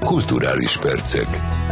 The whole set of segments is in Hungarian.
Kulturális percek.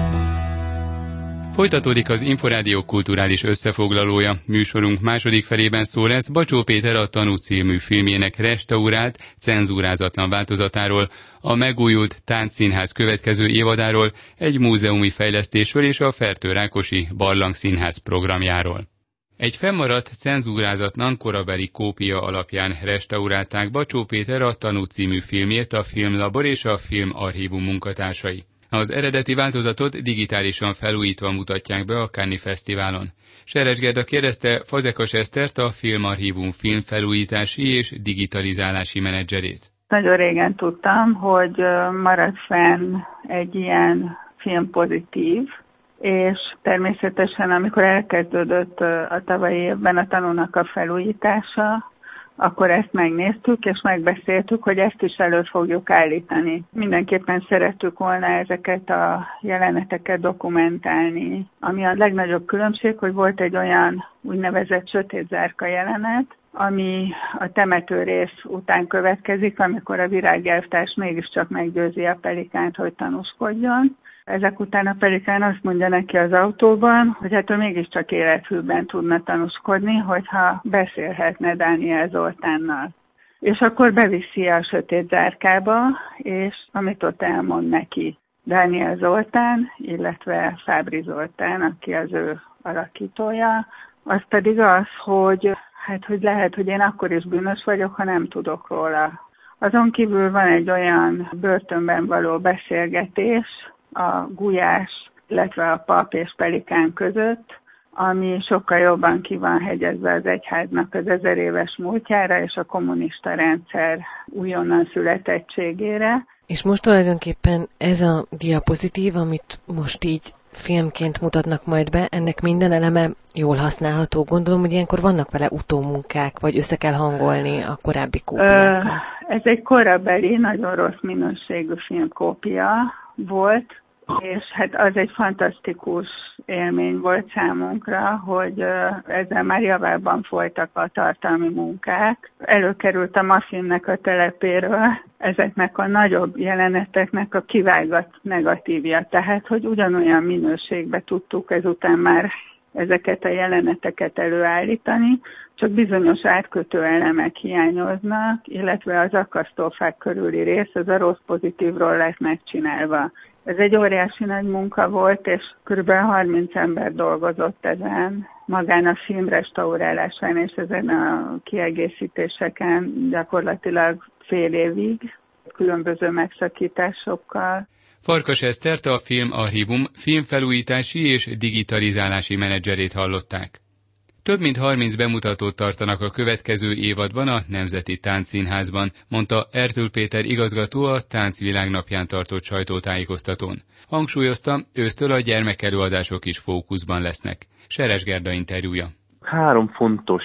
Folytatódik az Inforádió kulturális összefoglalója. Műsorunk második felében szó lesz Bacsó Péter A tanú című filmjének restaurált, cenzúrázatlan változatáról, a megújult Táncszínház következő évadáról, egy múzeumi fejlesztésről és a Fertő Rákosi Barlangszínház programjáról. Egy fennmaradt, cenzúrázatlan korabeli kópia alapján restaurálták Bacsó Péter A tanú című filmjét a Filmlabor és a Filmarchívum munkatársai. Az eredeti változatot digitálisan felújítva mutatják be a Cannes Fesztiválon. Seres Gerda kérdezte Fazekas Esztert, a Filmarchívum filmfelújítási és digitalizálási menedzserét. Nagyon régen tudtam, hogy marad fenn egy ilyen filmpozitív, és természetesen amikor elkezdődött a tavalyi évben a tanúnak a felújítása, akkor ezt megnéztük, és megbeszéltük, hogy ezt is elő fogjuk állítani. Mindenképpen szerettük volna ezeket a jeleneteket dokumentálni. Ami a legnagyobb különbség, hogy volt egy olyan úgynevezett sötét zárka jelenet, ami a temető rész után következik, amikor a virágelvtárs mégiscsak meggyőzi a Pelikánt, hogy tanúskodjon. Ezek után a Pelikán azt mondja neki az autóban, hogy hát ő mégiscsak élethűben tudna tanúskodni, hogyha beszélhetne Dániel Zoltánnal. És akkor beviszi a sötét zárkába, és amit ott elmond neki Dániel Zoltán, illetve Fábri Zoltán, aki az ő alakítója, az pedig az, hogy hogy lehet, hogy én akkor is bűnös vagyok, ha nem tudok róla. Azon kívül van egy olyan börtönben való beszélgetés a Gulyás, illetve a pap és Pelikán között, ami sokkal jobban ki van hegyezve az egyháznak az 1000 éves múltjára és a kommunista rendszer újonnan születettségére. És most tulajdonképpen ez a diapozitív, amit most így filmként mutatnak majd be, ennek minden eleme jól használható. Gondolom, hogy ilyenkor vannak vele utómunkák, vagy össze kell hangolni a korábbi kópiákkal. Ez egy korabeli, nagyon rossz minőségű filmkópia volt, és hát az egy fantasztikus élmény volt számunkra, hogy ezzel már javában folytak a tartalmi munkák. Előkerült a Maffinnek a telepéről ezeknek a nagyobb jeleneteknek a kivágott negatívja. Tehát, hogy ugyanolyan minőségbe tudtuk ezután már ezeket a jeleneteket előállítani, csak bizonyos átkötő elemek hiányoznak, illetve az akasztófák körüli rész, az a rossz pozitívról lett megcsinálva. Ez egy óriási nagy munka volt, és kb. 30 ember dolgozott ezen, magán a film restaurálásán és ezen a kiegészítéseken gyakorlatilag fél évig, különböző megszakításokkal. Farkas Esztert, a Filmarchívum filmfelújítási és digitalizálási menedzserét hallották. Több mint 30 bemutatót tartanak a következő évadban a Nemzeti Táncszínházban, mondta Ertl Péter igazgató a Táncvilágnapján tartott sajtótájékoztatón. Hangsúlyozta, ősztől a gyermekelőadások is fókuszban lesznek. Seres Gerda interjúja. 3 fontos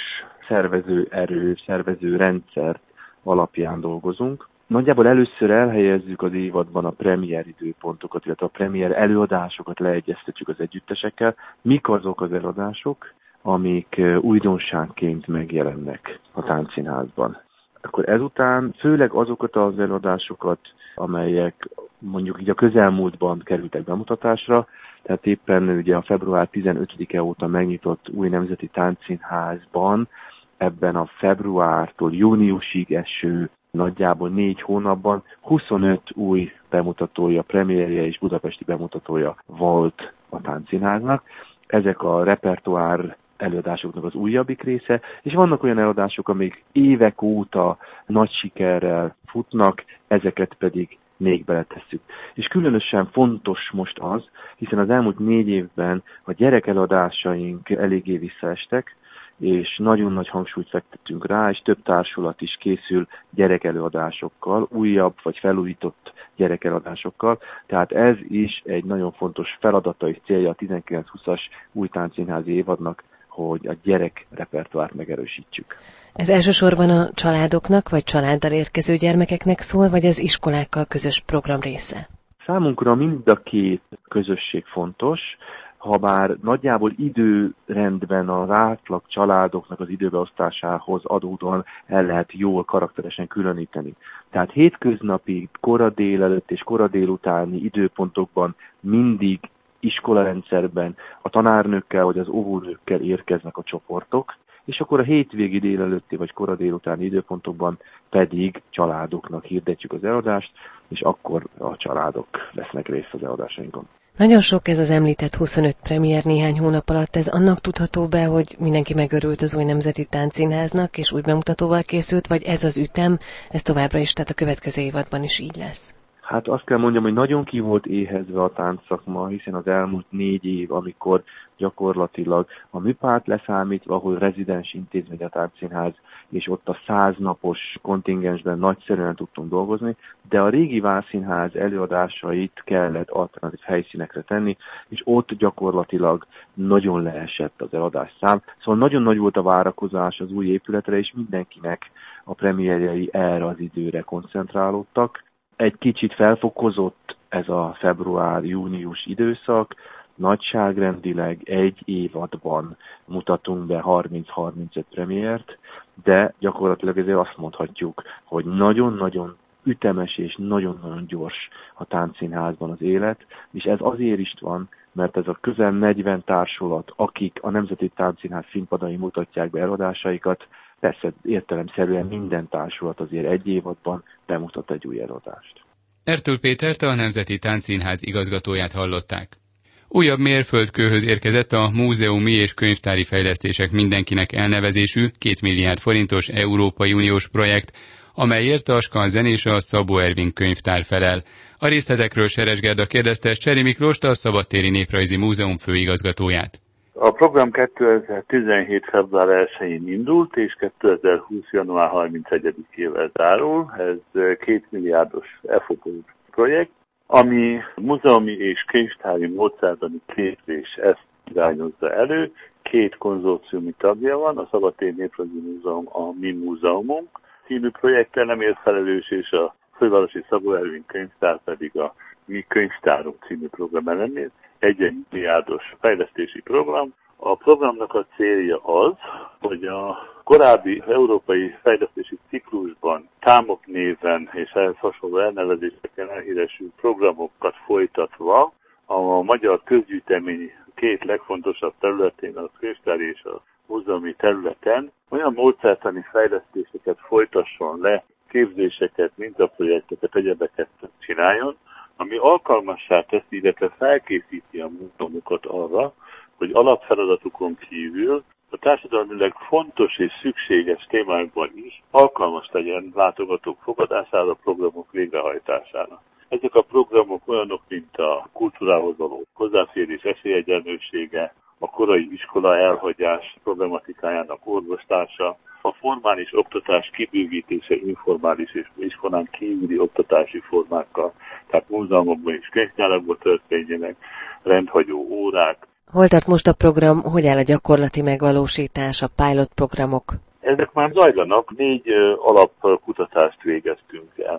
szervező rendszer alapján dolgozunk. Nagyjából először elhelyezzük az évadban a premier időpontokat, illetve a premier előadásokat leegyeztetjük az együttesekkel. Mik azok az előadások, amik újdonságként megjelennek a Táncszínházban. Akkor ezután főleg azokat az előadásokat, amelyek mondjuk így a közelmúltban kerültek bemutatásra, tehát éppen ugye a február 15-e óta megnyitott új Nemzeti Táncszínházban ebben a februártól júniusig eső nagyjából 4 hónapban 25 új bemutatója, premierje és budapesti bemutatója volt a Táncszínháznak. Ezek a repertoár előadásoknak az újabbik része, és vannak olyan előadások, amik évek óta nagy sikerrel futnak, ezeket pedig még beletesszük. És különösen fontos most az, hiszen az elmúlt 4 évben a gyerekelőadásaink eléggé visszaestek, és nagyon nagy hangsúlyt fektettünk rá, és több társulat is készül gyerekelőadásokkal, újabb vagy felújított gyerekelőadásokkal. Tehát ez is egy nagyon fontos feladata és célja a 19-20-as új táncszínházi évadnak, hogy a gyerek repertoárt megerősítsük. Ez elsősorban a családoknak vagy családdal érkező gyermekeknek szól, vagy az iskolákkal közös program része? Számunkra mind a két közösség fontos, ha bár nagyjából időrendben az átlag családoknak az időbeosztásához adódóan el lehet jól karakteresen különíteni. Tehát hétköznapi, kora délelőtt és kora délutáni időpontokban mindig iskolarendszerben a tanárnőkkel vagy az óvónőkkel érkeznek a csoportok, és akkor a hétvégi délelőtti vagy kora délutáni időpontokban pedig családoknak hirdetjük az eladást, és akkor a családok vesznek részt az eladásainkon. Nagyon sok ez az említett 25 premier néhány hónap alatt, ez annak tudható be, hogy mindenki megörült az új Nemzeti Táncszínháznak, és új bemutatóval készült, vagy ez az ütem, ez továbbra is, tehát a következő évadban is így lesz? Hát azt kell mondjam, hogy nagyon ki volt éhezve a táncszakma, hiszen az elmúlt 4 év, amikor gyakorlatilag a műpát leszámítva, ahol rezidens intézmény a Táncszínház, és ott a 100 napos kontingensben nagyszerűen tudtunk dolgozni, de a régi Várszínház előadásait kellett alternatív helyszínekre tenni, és ott gyakorlatilag nagyon leesett az eladásszám. Szóval nagyon nagy volt a várakozás az új épületre, és mindenkinek a premierjei erre az időre koncentrálódtak. Egy kicsit felfokozott ez a február-június időszak, nagyságrendileg egy évadban mutatunk be 30-35 premiért, de gyakorlatilag ezért azt mondhatjuk, hogy nagyon-nagyon ütemes és nagyon-nagyon gyors a Táncszínházban az élet, és ez azért is van, mert ez a közel 40 társulat, akik a Nemzeti Táncszínház színpadain mutatják be előadásaikat, persze értelemszerűen minden társulat azért egy évadban bemutat egy új előadást. Ertl Pétert, a Nemzeti Táncszínház igazgatóját hallották. Újabb mérföldkőhöz érkezett a múzeumi és könyvtári fejlesztések mindenkinek elnevezésű 2 milliárd forintos Európai Uniós projekt, amelyért a Skanzen és a Szabó Ervin könyvtár felel. A részletekről Seres Gerda kérdezte Cseri Miklóst, a Szabadtéri Néprajzi Múzeum főigazgatóját. A program 2017. február 1-én indult, és 2020. január 31-ével zárul. Ez 2 milliárdos EFOPO projekt, ami múzeumi és könyvtári módszertani képzés ezt irányozza elő. 2 konzorciumi tagja van, a Szabadtéri Néprajzi Múzeum, a Mi Múzeumunk című projekttel nem ért felelős, és a Fővárosi Szabó Ervin könyvtár pedig a Mi Könyvtárunk című program ellenét. 1 milliárdos fejlesztési program. A programnak a célja az, hogy a korábbi európai fejlesztési ciklusban támok néven és ehhez hasonló elnevezéseken elhíresült programokat folytatva a magyar közgyűjtemény 2 legfontosabb területén, a könyvtári és a múzeumi területen olyan módszertani fejlesztéseket folytasson le, képzéseket, mintaprojekteket, egyebeket csináljon, ami alkalmassá teszi, illetve felkészíti a múzeumokat arra, hogy alapfeladatukon kívül a társadalmilag fontos és szükséges témákban is alkalmas legyen látogatók fogadására, programok végrehajtására. Ezek a programok olyanok, mint a kultúrához való hozzáférés esélyegyenlősége, a korai iskola elhagyás problematikájának orvostársa, a formális oktatás kibővítése informális és iskolán kívüli oktatási formákkal, tehát múzeumokban és könyvtárakban történjenek, rendhagyó órák. Hol tart most a program, hogy áll a gyakorlati megvalósítás, a pilot programok? Ezek már zajlanak, 4 alapkutatást végeztünk el.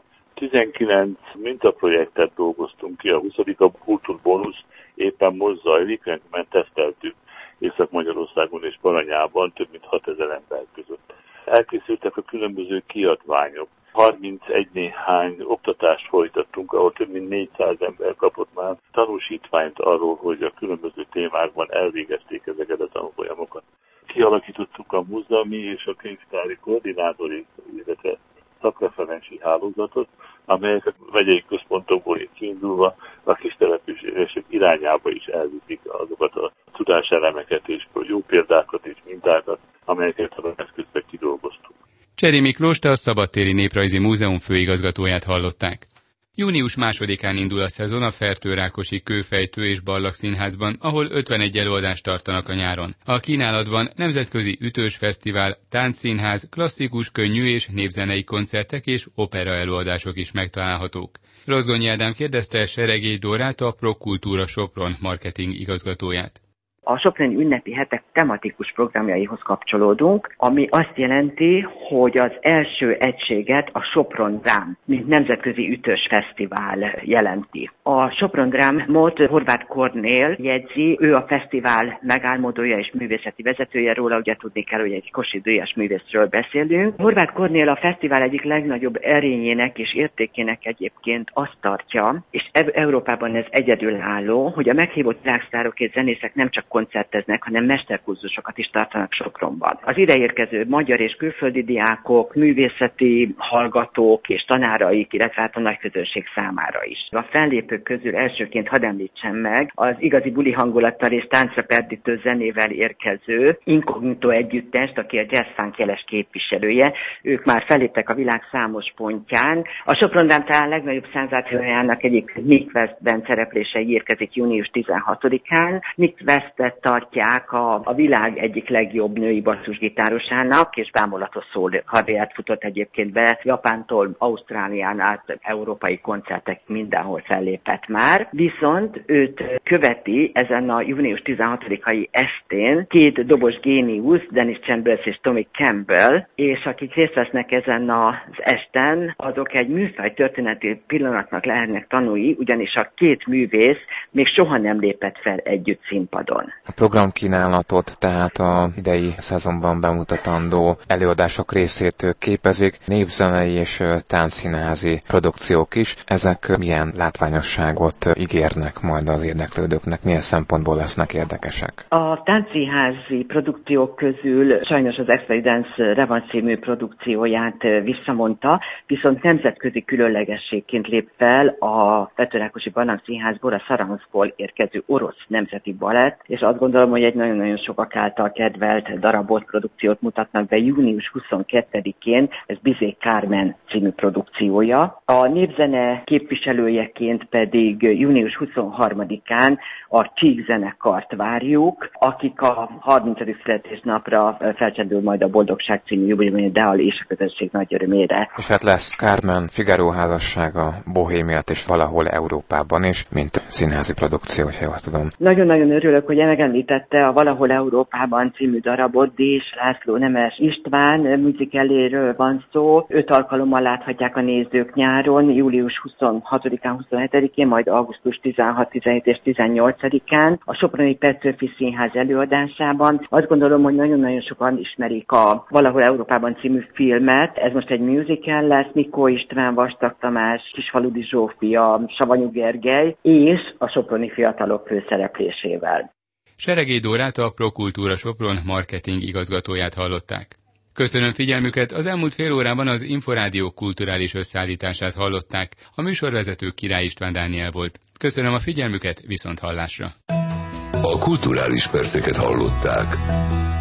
19 mintaprojektet dolgoztunk ki, a 20. a kultúrbónusz éppen most zajlik, mert teszteltük Észak-Magyarországon és Baranyában több mint 6000 ember között. Elkészültek a különböző kiadványok. 31 néhány oktatást folytattunk, ahol több mint 400 ember kapott már tanúsítványt arról, hogy a különböző témákban elvégezték ezeket a tanfolyamokat. Kialakítottuk a múzeumi és a könyvtári koordinátori, illetve szakreferensi hálózatot, amelyek a megyei központokból kiindulva a kis települések irányába is elviszik azokat a tudáselemeket és jó példákat és mintákat, amelyeket a eszközben kidolgoztuk. Cseri Miklóst, a Szabadtéri Néprajzi Múzeum főigazgatóját hallották. Június 2-án indul a szezon a Fertőrákosi Kőfejtő és Barlang Színházban, ahol 51 előadást tartanak a nyáron. A kínálatban nemzetközi ütős fesztivál, táncszínház, klasszikus, könnyű és népzenei koncertek és opera előadások is megtalálhatók. Rozgonyi Ádám kérdezte Seregély Dórát, a Prokultúra Sopron marketing igazgatóját. a soproni ünnepi hetek tematikus programjaihoz kapcsolódunk, ami azt jelenti, hogy az első egységet a Sopron Drám, mint nemzetközi ütős fesztivál jelenti. A Sopron Drámot Horváth Kornél jegyzi, ő a fesztivál megálmodója és művészeti vezetője, róla ugye tudni kell, hogy egy Kossuth-díjas művészről beszélünk. Horváth Kornél a fesztivál egyik legnagyobb erényének és értékének egyébként azt tartja, és Európában ez egyedülálló, hogy a meghívott világsztárok és zenészek nem csak koncerteznek, hanem mesterkurzusokat is tartanak Sopronban. Az ideérkező magyar és külföldi diákok, művészeti hallgatók és tanáraik, illetve hát a nagyközönség számára is. A fellépők közül elsőként hadd említsem meg az igazi buli hangulattal és táncra perdítő zenével érkező Inkognito együttest, aki a jazz funk jeles képviselője. Ők már felléptek a világ számos pontján. A Sopron Drám talán legnagyobb szenzációjának egyik Nick Westben szereplése érkezik június 16-án. Nick Westet tartják a világ egyik legjobb női basszusgitárosának, és bámulatos szólkarriert futott egyébként be Japántól Ausztrálián át európai koncertek mindenhol fellépett már. Viszont őt követi ezen a június 16-ai estén két dobos géniusz, Dennis Chambers és Tommy Campbell, és akik részt vesznek ezen az esten, azok egy műfaj történeti pillanatnak lehetnek tanúi, ugyanis a két művész még soha nem lépett fel együtt színpadon. A programkínálatot tehát a idei szezonban bemutatandó előadások részét képezik, népzenei és táncszínházi produkciók is. Ezek milyen látványosságot ígérnek majd az érdeklődőknek, milyen szempontból lesznek érdekesek? A táncszínházi produkciók közül sajnos az Extra Dance Revan című produkcióját visszamondta, viszont nemzetközi különlegességként lép fel a Petőrákosi Barlangszínházból a Szaranszkból érkező orosz nemzeti balett, és azt gondolom, hogy egy nagyon-nagyon sokak által kedvelt darabot, produkciót mutatnak be június 22-én, ez Bizet Carmen című produkciója. A népzene képviselőjeként pedig június 23-án a Csík zenekart várjuk, akik a 30. születésnapra felcsendül majd a Boldogság című jubileumi dal és a közösség nagy örömére. És hát lesz Carmen Figaro házassága, Bohémiát és valahol Európában is, mint színházi produkció, ha jól tudom. Nagyon-nagyon örülök, hogy megemlítette a Valahol Európában című darabot, Dés László Nemes István musicalléről van szó. 5 alkalommal láthatják a nézők nyáron, július 26-án, 27-én, majd augusztus 16, 17 és 18-án a Soproni Petőfi Színház előadásában. Azt gondolom, hogy nagyon-nagyon sokan ismerik a Valahol Európában című filmet. Ez most egy musical lesz, Mikó István, Vastag Tamás, Kisfaludi Zsófia, Savanyú Gergely és a soproni fiatalok főszereplésével. Seregély Dórát, a Prokultúra Sopron marketing igazgatóját hallották. Köszönöm figyelmüket, az elmúlt fél órában az Inforádió kulturális összeállítását hallották, a műsorvezető Király István Dániel volt. Köszönöm a figyelmüket, viszont hallásra. A kulturális perceket hallották.